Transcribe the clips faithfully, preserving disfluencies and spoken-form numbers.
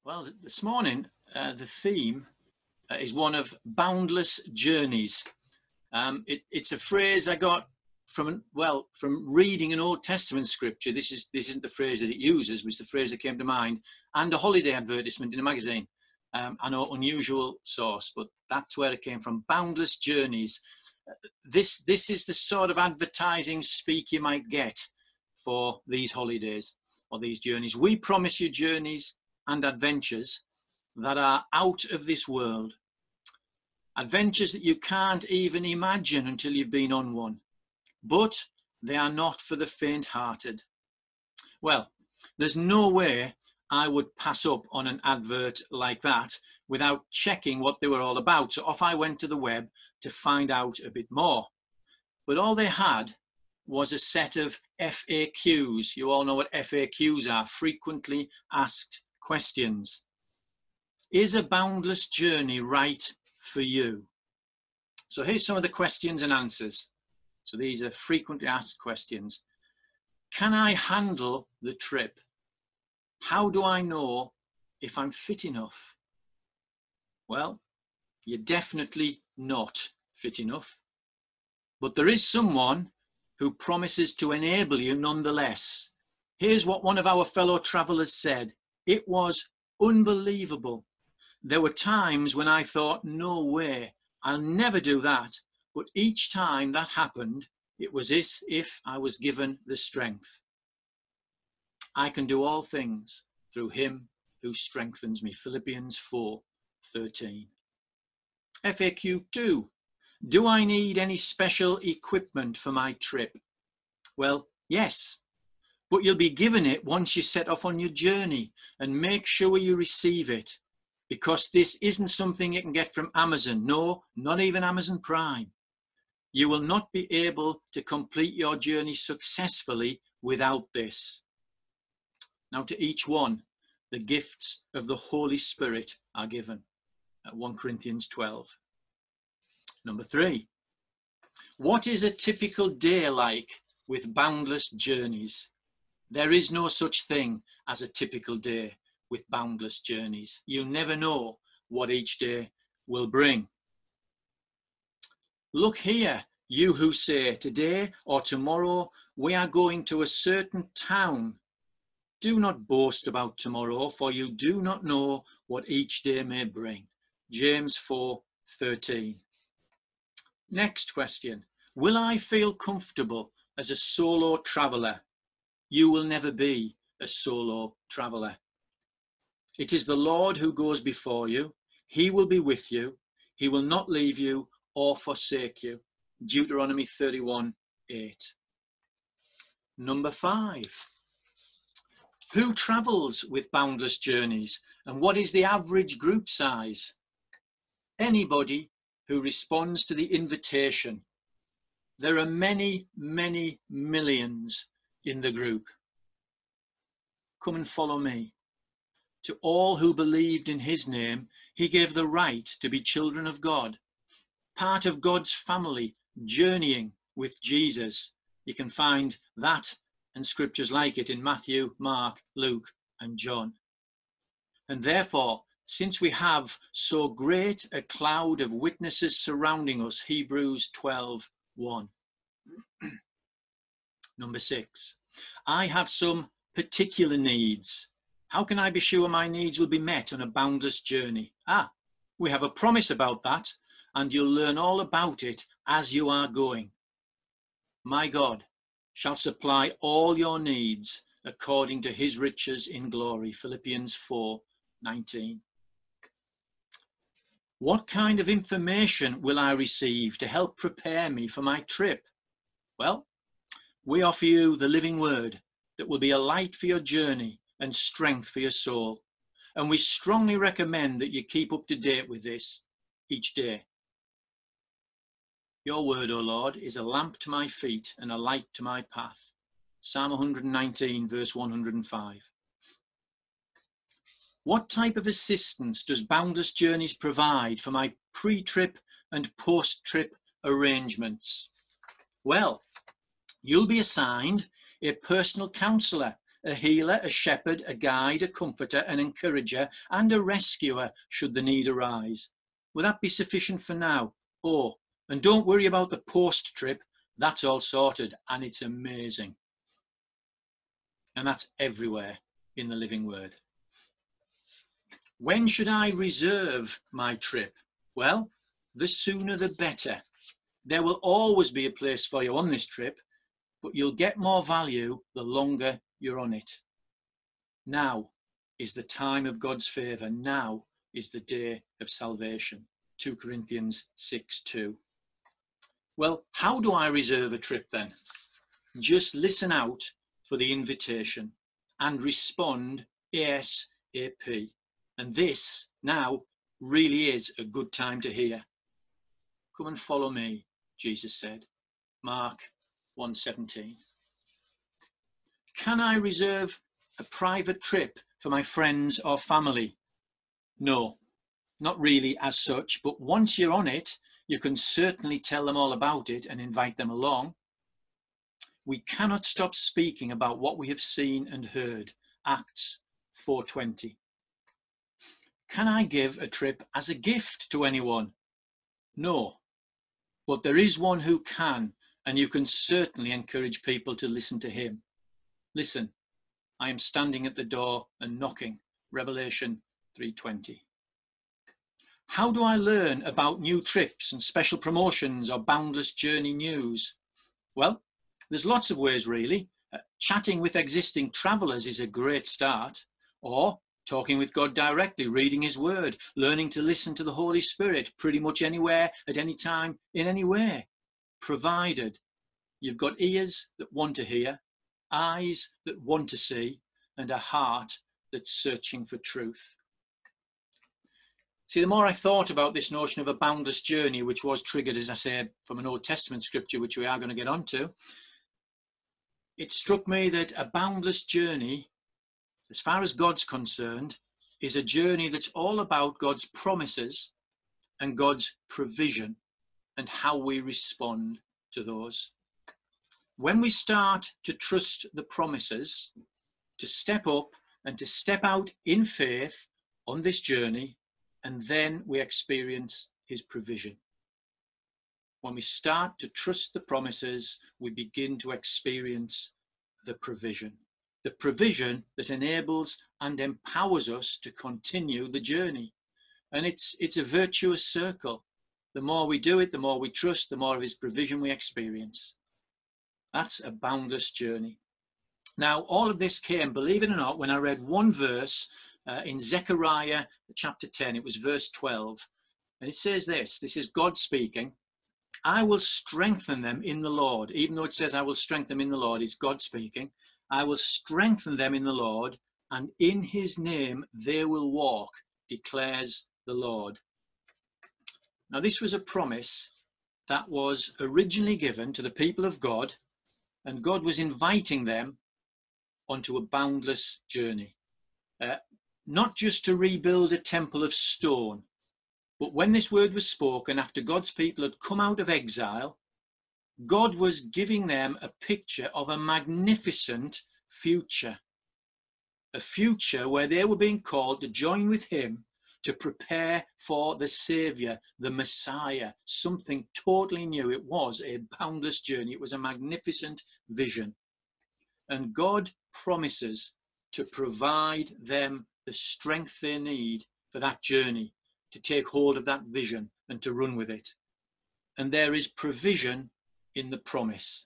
Well, this morning, uh, the theme uh, is one of boundless journeys. Um, it, it's a phrase I got from, well, from reading an Old Testament scripture. This is this isn't the phrase that it uses, was the phrase that came to mind, and a holiday advertisement in a magazine. Um, I know, unusual source, but that's where it came from. Boundless journeys. This this is the sort of advertising speak you might get for these holidays or these journeys. We promise you journeys and adventures that are out of this world. Adventures that you can't even imagine until you've been on one. But they are not for the faint-hearted. Well, there's no way I would pass up on an advert like that without checking what they were all about. So off I went to the web to find out a bit more. But all they had was a set of F A Qs. You all know what F A Qs are, frequently asked questions. Is a boundless journey right for you? So here's some of the questions and answers. So these are frequently asked questions. Can I handle the trip? How do I know if I'm fit enough? Well, you're definitely not fit enough. But there is someone who promises to enable you nonetheless. Here's what one of our fellow travelers said. It was unbelievable. There were times when I thought, no way, I'll never do that. But each time that happened, it was as if I was given the strength. I can do all things through him who strengthens me. Philippians four thirteen. F A Q two. Do I need any special equipment for my trip? Well, yes, but you'll be given it once you set off on your journey, and make sure you receive it, because this isn't something you can get from Amazon. No, not even Amazon Prime. You will not be able to complete your journey successfully without this. Now, to each one, the gifts of the Holy Spirit are given at First Corinthians twelve. Number three, what is a typical day like with boundless journeys? There is no such thing as a typical day with boundless journeys. You never know what each day will bring. Look here, you who say, today or tomorrow we are going to a certain town. Do not boast about tomorrow, for you do not know what each day may bring. James four thirteen. Next question. Will I feel comfortable as a solo traveller? You will never be a solo traveller. It is the Lord who goes before you. He will be with you. He will not leave you or forsake you. Deuteronomy thirty-one eight. Number five. Who travels with boundless journeys, and what is the average group size? Anybody who responds to the invitation. There are many, many millions in the group. Come and follow me. To all who believed in his name, he gave the right to be children of God, part of God's family, journeying with Jesus. You can find that and scriptures like it in Matthew, Mark, Luke, and John. And therefore, since we have so great a cloud of witnesses surrounding us, Hebrews twelve one. Number six, I have some particular needs. How can I be sure my needs will be met on a boundless journey? Ah, we have a promise about that, and you'll learn all about it as you are going. My God shall supply all your needs according to his riches in glory. Philippians four nineteen. What kind of information will I receive to help prepare me for my trip? Well, we offer you the living word that will be a light for your journey and strength for your soul. And we strongly recommend that you keep up to date with this each day. Your word, O Lord, is a lamp to my feet and a light to my path. Psalm one nineteen, verse one hundred five. What type of assistance does Boundless Journeys provide for my pre-trip and post-trip arrangements? Well, you'll be assigned a personal counsellor a healer, a shepherd, a guide, a comforter, an encourager, and a rescuer should the need arise. Will that be sufficient for now? Oh, and don't worry about the post trip. That's all sorted, and it's amazing. And that's everywhere in the Living Word. When should I reserve my trip? Well, the sooner the better. There will always be a place for you on this trip, but you'll get more value the longer you're on it. Now is the time of God's favour. Now is the day of salvation. two Corinthians six two. Well, how do I reserve a trip then? Just listen out for the invitation and respond ASAP. And this now really is a good time to hear. Come and follow me, Jesus said. Mark one seventeen. Can I reserve a private trip for my friends or family? No, not really as such, but once you're on it, you can certainly tell them all about it and invite them along. We cannot stop speaking about what we have seen and heard. Acts four twenty. Can I give a trip as a gift to anyone? No, but there is one who can, and you can certainly encourage people to listen to him. Listen, I am standing at the door and knocking. Revelation three twenty. How do I learn about new trips and special promotions or Boundless Journey news? Well, there's lots of ways really. Uh, chatting with existing travellers is a great start, or talking with God directly, reading his word, learning to listen to the Holy Spirit pretty much anywhere, at any time, in any way, provided you've got ears that want to hear, eyes that want to see, and a heart that's searching for truth. See, the more I thought about this notion of a boundless journey, which was triggered, as I say, from an Old Testament scripture, which we are going to get onto, it struck me that a boundless journey, as far as God's concerned, is a journey that's all about God's promises and God's provision and how we respond to those. When we start to trust the promises, to step up and to step out in faith on this journey, and then we experience his provision. When we start to trust the promises, we begin to experience the provision. The provision that enables and empowers us to continue the journey. And it's, it's a virtuous circle. The more we do it, the more we trust, the more of his provision we experience. That's a boundless journey. Now, all of this came, believe it or not, when I read one verse uh, in Zechariah chapter ten. It was verse twelve. And it says this, this is God speaking. I will strengthen them in the Lord. Even though it says I will strengthen them in the Lord, it's God speaking. I will strengthen them in the Lord, and in his name they will walk, declares the Lord. Now, this was a promise that was originally given to the people of God, and God was inviting them onto a boundless journey. Uh, not just to rebuild a temple of stone, but when this word was spoken after God's people had come out of exile, God was giving them a picture of a magnificent future. A future where they were being called to join with him to prepare for the Saviour, the Messiah, something totally new. It was a boundless journey. It was a magnificent vision. And God promises to provide them the strength they need for that journey, to take hold of that vision and to run with it. And there is provision in the promise.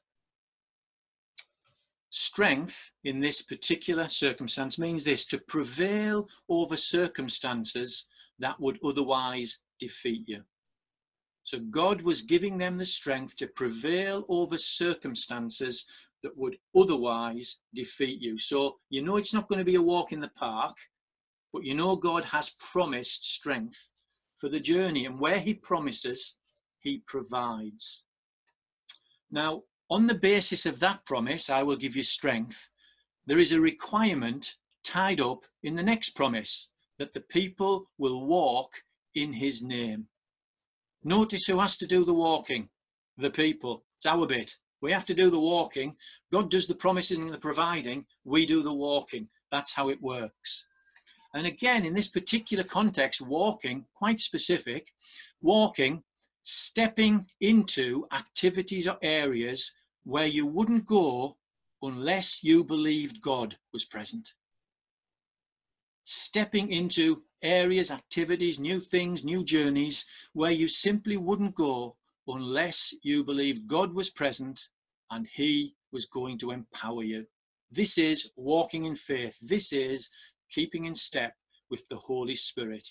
Strength in this particular circumstance means this: to prevail over circumstances that would otherwise defeat you. So God was giving them the strength to prevail over circumstances that would otherwise defeat you. So you know it's not going to be a walk in the park, but you know God has promised strength for the journey, and where he promises, he provides. Now, on the basis of that promise, I will give you strength, there is a requirement tied up in the next promise, that the people will walk in his name. Notice who has to do the walking? The people. It's our bit. We have to do the walking. God does the promising and the providing. We do the walking. That's how it works. And again, in this particular context, walking, quite specific, walking, stepping into activities or areas where you wouldn't go unless you believed God was present. Stepping into areas, activities, new things, new journeys where you simply wouldn't go unless you believed God was present and he was going to empower you. This is walking in faith. This is keeping in step with the Holy Spirit.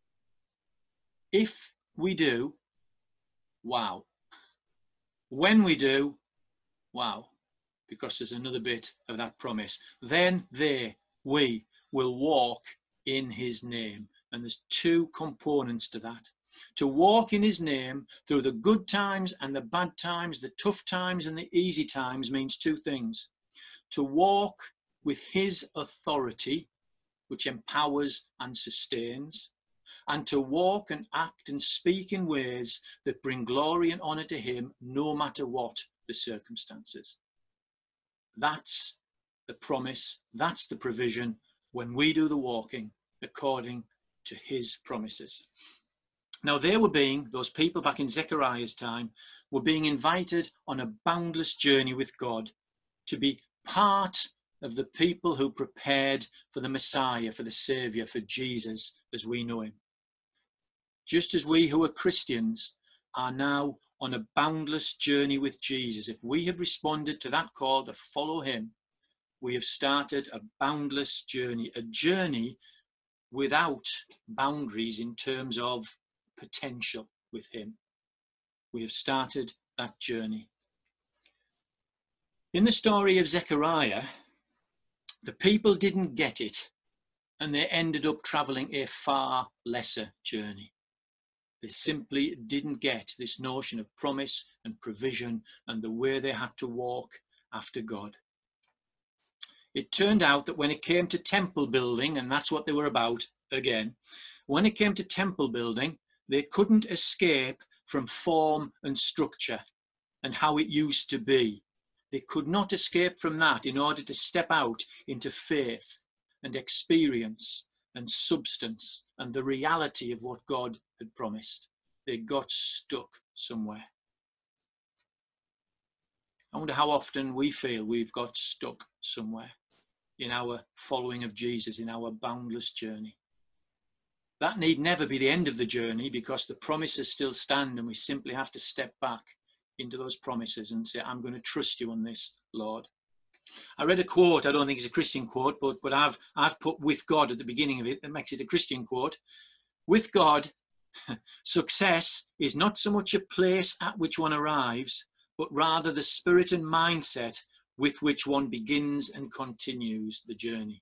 If we do, wow. When we do, wow. Because there's another bit of that promise. Then they, we, will walk in his name. And there's two components to that. To walk in his name through the good times and the bad times, the tough times and the easy times means two things. To walk with his authority, which empowers and sustains, and to walk and act and speak in ways that bring glory and honor to him, no matter what the circumstances. That's the promise, that's the provision when we do the walking according to his promises. Now they were being, those people back in Zechariah's time, were being invited on a boundless journey with God to be part of the people who prepared for the Messiah, for the Saviour, for Jesus as we know him. Just as we who are Christians are now on a boundless journey with Jesus, if we have responded to that call to follow him, we have started a boundless journey, a journey without boundaries in terms of potential with him. We have started that journey. In the story of Zechariah, the people didn't get it, and they ended up travelling a far lesser journey. They simply didn't get this notion of promise and provision and the way they had to walk after God. It turned out that when it came to temple building, and that's what they were about again, when it came to temple building, they couldn't escape from form and structure and how it used to be. They could not escape from that in order to step out into faith and experience and substance and the reality of what God had promised. They got stuck somewhere. I wonder how often we feel we've got stuck somewhere in our following of Jesus, in our boundless journey. That need never be the end of the journey, because the promises still stand and we simply have to step back into those promises and say, I'm going to trust you on this, Lord. I read a quote, I don't think it's a Christian quote, but, but I've, I've put with God at the beginning of it. That makes it a Christian quote. With God, success is not so much a place at which one arrives, but rather the spirit and mindset with which one begins and continues the journey.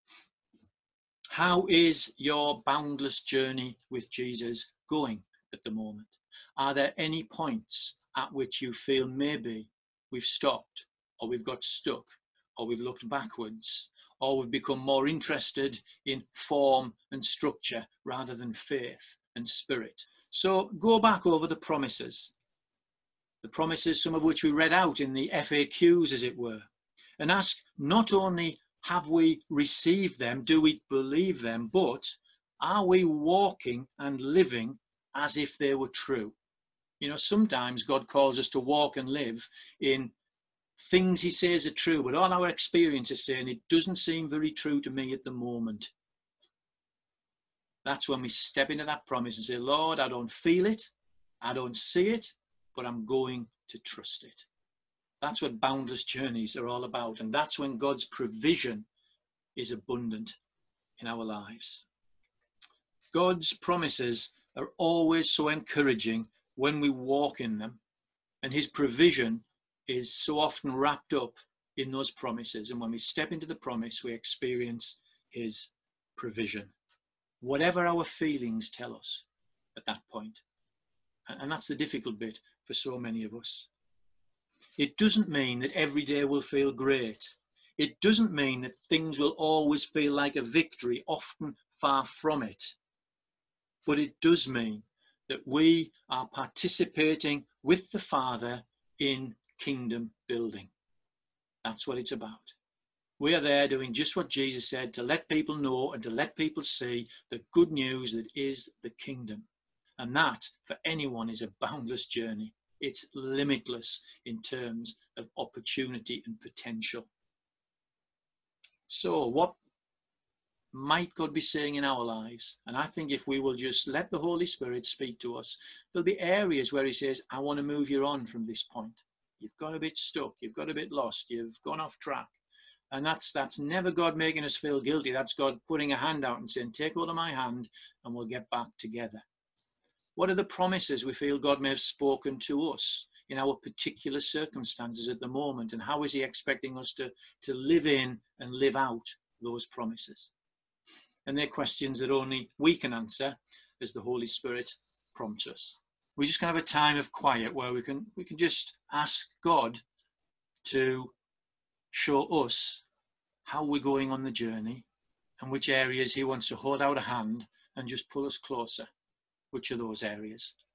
How is your boundless journey with Jesus going at the moment? Are there any points at which you feel maybe we've stopped, or we've got stuck, or we've looked backwards, or we've become more interested in form and structure rather than faith and spirit? So go back over the promises, the promises, some of which we read out in the F A Qs, as it were, and ask not only have we received them, do we believe them, but are we walking and living as if they were true? You know, sometimes God calls us to walk and live in things he says are true, but all our experience is saying it doesn't seem very true to me at the moment. That's when we step into that promise and say, Lord, I don't feel it, I don't see it, but I'm going to trust it. That's what boundless journeys are all about. And that's when God's provision is abundant in our lives. God's promises are always so encouraging when we walk in them. And his provision is so often wrapped up in those promises. And when we step into the promise, we experience his provision. Whatever our feelings tell us at that point. And that's the difficult bit for so many of us. It doesn't mean that every day will feel great. It doesn't mean that things will always feel like a victory, often far from it. But it does mean that we are participating with the Father in kingdom building. That's what it's about. We are there doing just what Jesus said, to let people know and to let people see the good news that is the kingdom. And that, for anyone, is a boundless journey. It's limitless in terms of opportunity and potential. So what might God be saying in our lives? And I think if we will just let the Holy Spirit speak to us, there'll be areas where he says, I want to move you on from this point. You've got a bit stuck. You've got a bit lost. You've gone off track. And that's that's never God making us feel guilty. That's God putting a hand out and saying, take hold of my hand and we'll get back together. What are the promises we feel God may have spoken to us in our particular circumstances at the moment? And how is he expecting us to, to live in and live out those promises? And they're questions that only we can answer as the Holy Spirit prompts us. We just can have a time of quiet where we can we can just ask God to show us how we're going on the journey and which areas he wants to hold out a hand and just pull us closer. Which are those areas?